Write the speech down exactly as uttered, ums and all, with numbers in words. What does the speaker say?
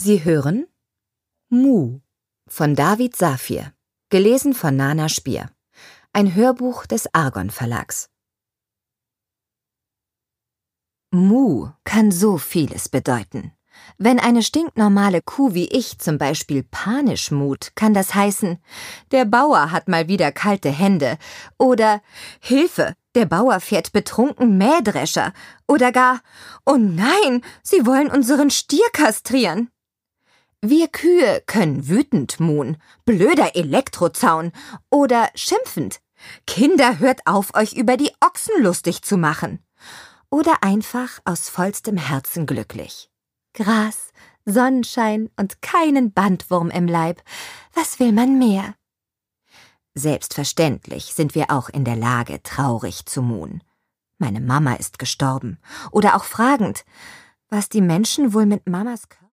Sie hören Mu von David Safir, gelesen von Nana Spier. Ein Hörbuch des Argon Verlags. Mu kann so vieles bedeuten. Wenn eine stinknormale Kuh wie ich zum Beispiel panisch mut, kann das heißen, der Bauer hat mal wieder kalte Hände oder Hilfe, der Bauer fährt betrunken Mähdrescher oder gar, oh nein, sie wollen unseren Stier kastrieren. Wir Kühe können wütend muhen, blöder Elektrozaun oder schimpfend. Kinder, hört auf, euch über die Ochsen lustig zu machen. Oder einfach aus vollstem Herzen glücklich. Gras, Sonnenschein und keinen Bandwurm im Leib. Was will man mehr? Selbstverständlich sind wir auch in der Lage, traurig zu muhen. Meine Mama ist gestorben. Oder auch fragend, was die Menschen wohl mit Mamas Körper